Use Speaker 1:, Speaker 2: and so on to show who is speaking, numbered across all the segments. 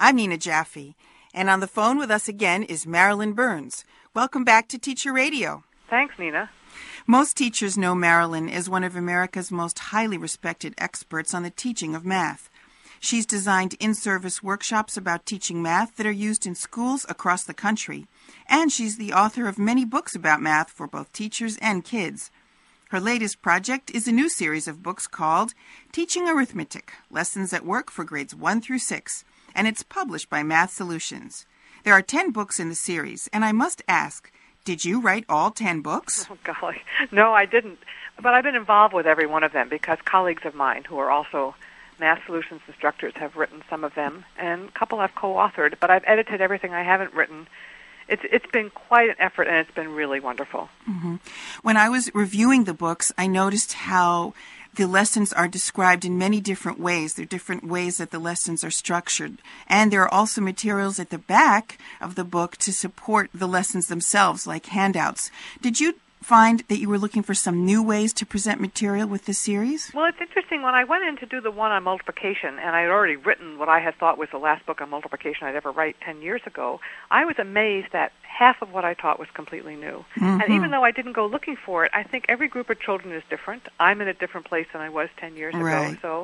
Speaker 1: I'm Nina Jaffe, and on the phone with us again is Marilyn Burns. Welcome back to Teacher Radio.
Speaker 2: Thanks, Nina.
Speaker 1: Most teachers know Marilyn as one of America's most highly respected experts on the teaching of math. She's designed in-service workshops about teaching math that are used in schools across the country, and she's the author of many books about math for both teachers and kids. Her latest project is a new series of books called Teaching Arithmetic, Lessons at Work for Grades 1 through 6, and it's published by Math Solutions. There are 10 books in the series, and I must ask, did you write all 10 books?
Speaker 2: Oh, golly. No, I didn't. But I've been involved with every one of them because colleagues of mine who are also Math Solutions instructors have written some of them, and a couple I've co-authored, but I've edited everything I haven't written. It's been quite an effort, and it's been really wonderful.
Speaker 1: Mm-hmm. When I was reviewing the books, I noticed how the lessons are described in many different ways. There are different ways that the lessons are structured. And there are also materials at the back of the book to support the lessons themselves, like handouts. Did you find that you were looking for some new ways to present material with this series?
Speaker 2: Well, it's interesting. When I went in to do the one on multiplication, and I had already written what I had thought was the last book on multiplication I'd ever write 10 years ago, I was amazed that half of what I taught was completely new. Mm-hmm. And even though I didn't go looking for it, I think every group of children is different. I'm in a different place than I was 10 years ago. So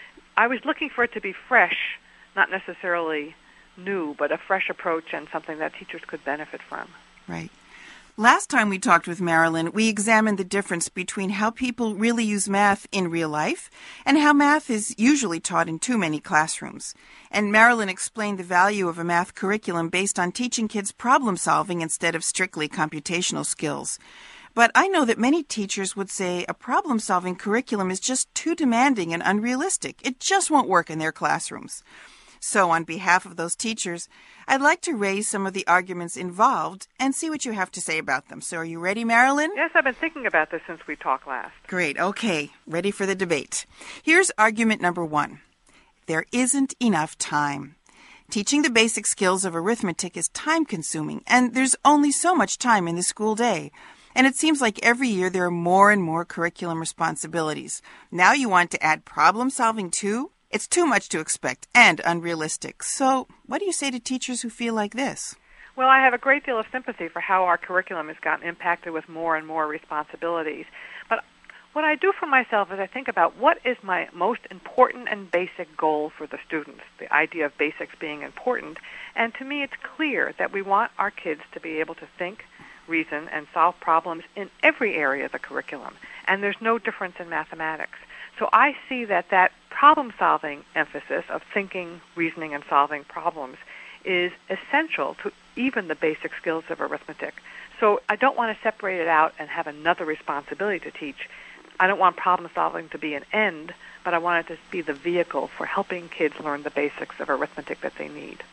Speaker 2: I was looking for it to be fresh, not necessarily new, but a fresh approach and something that teachers could benefit from.
Speaker 1: Right. Last time we talked with Marilyn, we examined the difference between how people really use math in real life and how math is usually taught in too many classrooms. And Marilyn explained the value of a math curriculum based on teaching kids problem solving instead of strictly computational skills. But I know that many teachers would say a problem solving curriculum is just too demanding and unrealistic. It just won't work in their classrooms. So on behalf of those teachers, I'd like to raise some of the arguments involved and see what you have to say about them. So are you ready, Marilyn?
Speaker 2: Yes, I've been thinking about this since we talked last.
Speaker 1: Great. Okay. Ready for the debate. Here's argument number 1. There isn't enough time. Teaching the basic skills of arithmetic is time-consuming, and there's only so much time in the school day. And it seems like every year there are more and more curriculum responsibilities. Now you want to add problem solving too? It's too much to expect and unrealistic. So what do you say to teachers who feel like this?
Speaker 2: Well, I have a great deal of sympathy for how our curriculum has gotten impacted with more and more responsibilities. But what I do for myself is I think about what is my most important and basic goal for the students, the idea of basics being important. And to me, it's clear that we want our kids to be able to think, reason, and solve problems in every area of the curriculum. And there's no difference in mathematics. So I see that problem-solving emphasis of thinking, reasoning, and solving problems is essential to even the basic skills of arithmetic. So I don't want to separate it out and have another responsibility to teach. I don't want problem-solving to be an end, but I want it to be the vehicle for helping kids learn the basics of arithmetic that they need.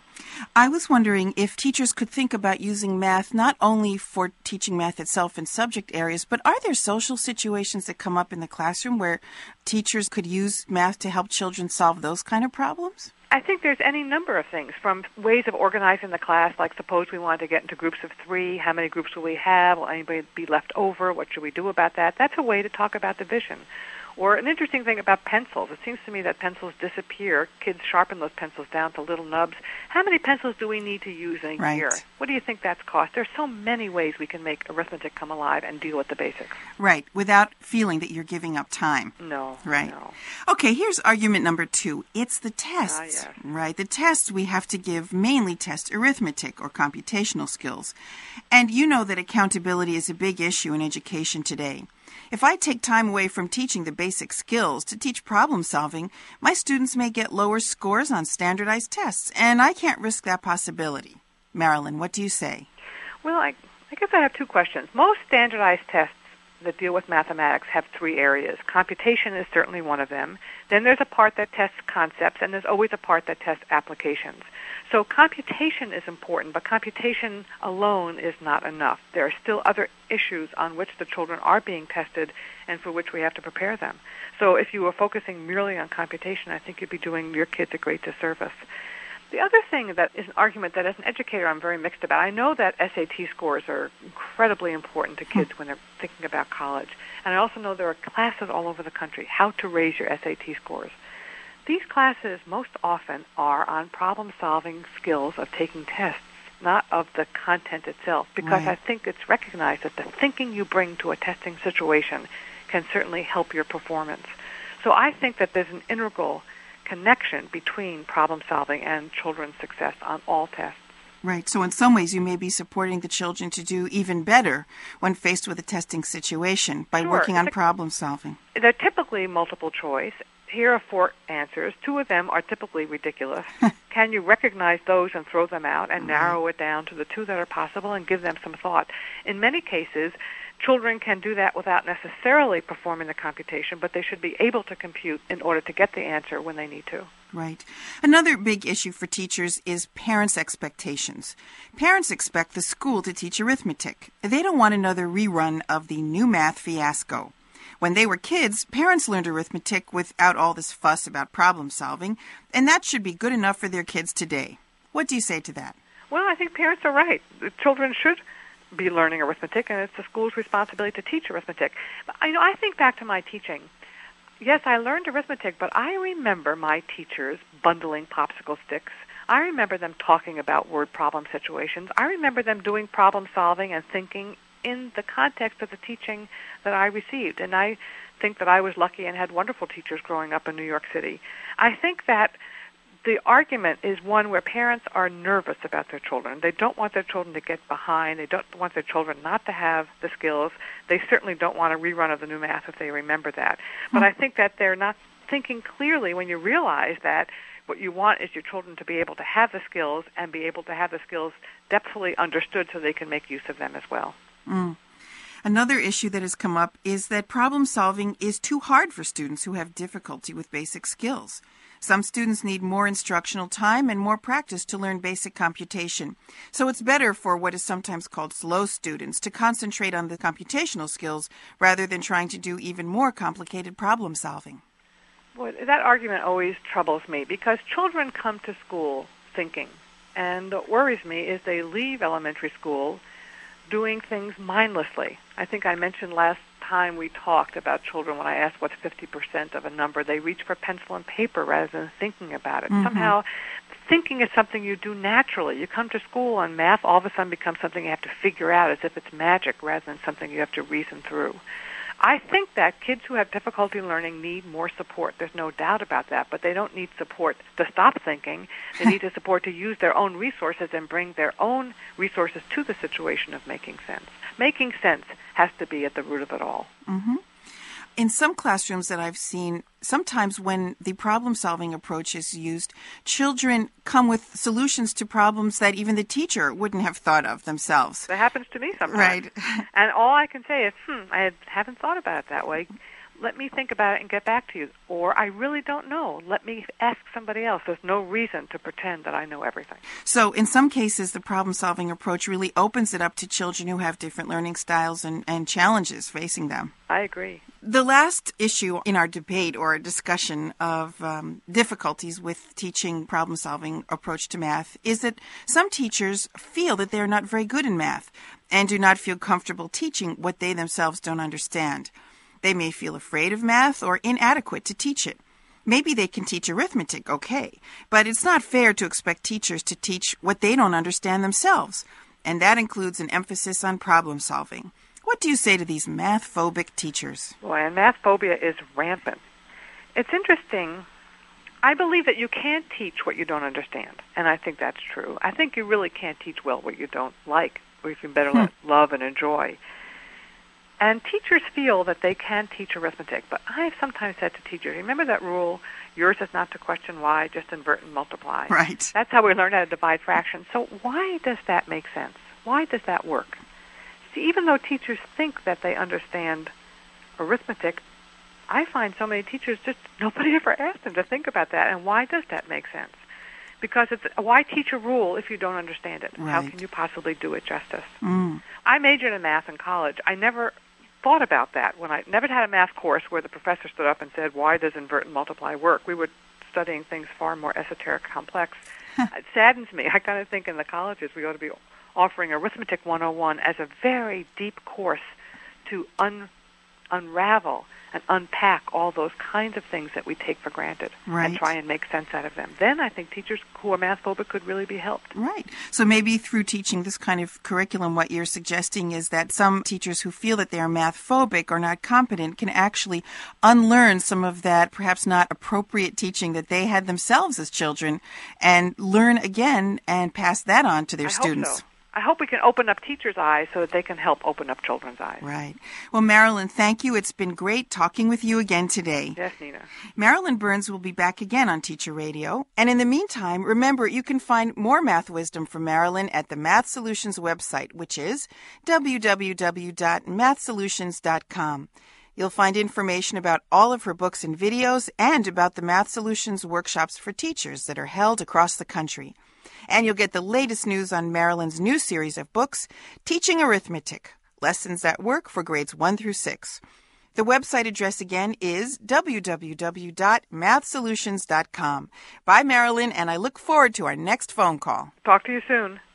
Speaker 1: I was wondering if teachers could think about using math not only for teaching math itself in subject areas, but are there social situations that come up in the classroom where teachers could use math to help children solve those kind of problems?
Speaker 2: I think there's any number of things, from ways of organizing the class, like suppose we wanted to get into groups of 3, how many groups will we have? Will anybody be left over? What should we do about that? That's a way to talk about division. Or an interesting thing about pencils. It seems to me that pencils disappear. Kids sharpen those pencils down to little nubs. How many pencils do we need to use in a year? What do you think that's cost? There's so many ways we can make arithmetic come alive and deal with the basics.
Speaker 1: Right, without feeling that you're giving up time.
Speaker 2: No.
Speaker 1: Right.
Speaker 2: No.
Speaker 1: Okay, here's argument number 2. It's the tests.
Speaker 2: Yes.
Speaker 1: Right, the tests we have to give mainly test arithmetic or computational skills. And you know that accountability is a big issue in education today. If I take time away from teaching the basic skills to teach problem solving, my students may get lower scores on standardized tests, and I can't risk that possibility. Marilyn, what do you say?
Speaker 2: Well, I guess I have 2 questions. Most standardized tests that deal with mathematics have 3 areas. Computation is certainly one of them. Then there's a part that tests concepts, and there's always a part that tests applications. So computation is important, but computation alone is not enough. There are still other issues on which the children are being tested and for which we have to prepare them. So if you were focusing merely on computation, I think you'd be doing your kids a great disservice. The other thing that is an argument that as an educator I'm very mixed about, I know that SAT scores are incredibly important to kids when they're thinking about college. And I also know there are classes all over the country, how to raise your SAT scores. these classes most often are on problem-solving skills of taking tests, not of the content itself, because I think it's recognized that the thinking you bring to a testing situation can certainly help your performance. So I think that there's an integral connection between problem-solving and children's success on all tests.
Speaker 1: Right. So in some ways, you may be supporting the children to do even better when faced with a testing situation by working on problem solving.
Speaker 2: They're typically multiple choice. Here are 4 answers. 2 of them are typically ridiculous. Can you recognize those and throw them out and narrow it down to the 2 that are possible and give them some thought? In many cases, children can do that without necessarily performing the computation, but they should be able to compute in order to get the answer when they need to.
Speaker 1: Right. Another big issue for teachers is parents' expectations. Parents expect the school to teach arithmetic. They don't want another rerun of the new math fiasco. When they were kids, parents learned arithmetic without all this fuss about problem solving, and that should be good enough for their kids today. What do you say to that?
Speaker 2: Well, I think parents are right. The children should be learning arithmetic, and it's the school's responsibility to teach arithmetic. But, I think back to my teaching. Yes, I learned arithmetic, but I remember my teachers bundling popsicle sticks. I remember them talking about word problem situations. I remember them doing problem solving and thinking in the context of the teaching that I received. And I think that I was lucky and had wonderful teachers growing up in New York City. I think that the argument is one where parents are nervous about their children. They don't want their children to get behind. They don't want their children not to have the skills. They certainly don't want a rerun of the new math if they remember that. But I think that they're not thinking clearly when you realize that what you want is your children to be able to have the skills and be able to have the skills depthfully understood so they can make use of them as well.
Speaker 1: Another issue that has come up is that problem solving is too hard for students who have difficulty with basic skills. Some students need more instructional time and more practice to learn basic computation. So it's better for what is sometimes called slow students to concentrate on the computational skills rather than trying to do even more complicated problem solving.
Speaker 2: Well, that argument always troubles me because children come to school thinking. And what worries me is they leave elementary school doing things mindlessly. I think I mentioned last time we talked about children when I asked what's 50% of a number, they reach for pencil and paper rather than thinking about it. Somehow, thinking is something you do naturally. You come to school and math all of a sudden becomes something you have to figure out as if it's magic rather than something you have to reason through. I think that kids who have difficulty learning need more support. There's no doubt about that, but they don't need support to stop thinking. They need the support to use their own resources and bring their own resources to the situation of making sense. Making sense has to be at the root of it all.
Speaker 1: In some classrooms that I've seen, sometimes when the problem-solving approach is used, children come with solutions to problems that even the teacher wouldn't have thought of themselves.
Speaker 2: That happens to me sometimes.
Speaker 1: Right.
Speaker 2: And all I can say is, I haven't thought about it that way. Let me think about it and get back to you. Or I really don't know. Let me ask somebody else. There's no reason to pretend that I know everything.
Speaker 1: So in some cases, the problem-solving approach really opens it up to children who have different learning styles and challenges facing them.
Speaker 2: I agree.
Speaker 1: The last issue in our debate or discussion of difficulties with teaching problem-solving approach to math is that some teachers feel that they're not very good in math and do not feel comfortable teaching what they themselves don't understand. They may feel afraid of math or inadequate to teach it. Maybe they can teach arithmetic, okay, but it's not fair to expect teachers to teach what they don't understand themselves, and that includes an emphasis on problem solving. What do you say to these math-phobic teachers?
Speaker 2: Boy, and math phobia is rampant. It's interesting. I believe that you can't teach what you don't understand, and I think that's true. I think you really can't teach well what you don't like, or you can better love and enjoy. And teachers feel that they can teach arithmetic, but I have sometimes said to teachers, remember that rule, yours is not to question why, just invert and multiply.
Speaker 1: Right.
Speaker 2: That's how we learn how to divide fractions. So why does that make sense? Why does that work? See, even though teachers think that they understand arithmetic, I find so many teachers just, nobody ever asked them to think about that. And why does that make sense? Because it's, why teach a rule if you don't understand it?
Speaker 1: Right.
Speaker 2: How can you possibly do it justice? I majored in math in college. I never thought about that when I never had a math course where the professor stood up and said, why does invert and multiply work? We were studying things far more esoteric, complex. It saddens me. I kind of think in the colleges we ought to be offering Arithmetic 101 as a very deep course to unravel and unpack all those kinds of things that we take for granted and try and make sense out of them. Then I think teachers who are math phobic could really be helped.
Speaker 1: Right. So maybe through teaching this kind of curriculum, what you're suggesting is that some teachers who feel that they are math phobic or not competent can actually unlearn some of that perhaps not appropriate teaching that they had themselves as children and learn again and pass that on to their students.
Speaker 2: Hope so. I hope we can open up teachers' eyes so that they can help open up children's eyes.
Speaker 1: Right. Well, Marilyn, thank you. It's been great talking with you again today.
Speaker 2: Yes, Nina.
Speaker 1: Marilyn Burns will be back again on Teacher Radio. And in the meantime, remember, you can find more math wisdom from Marilyn at the Math Solutions website, which is www.mathsolutions.com. You'll find information about all of her books and videos and about the Math Solutions workshops for teachers that are held across the country. And you'll get the latest news on Marilyn's new series of books, Teaching Arithmetic, Lessons that Work for Grades 1 through 6. The website address again is www.mathsolutions.com. Bye, Marilyn, and I look forward to our next phone call.
Speaker 2: Talk to you soon.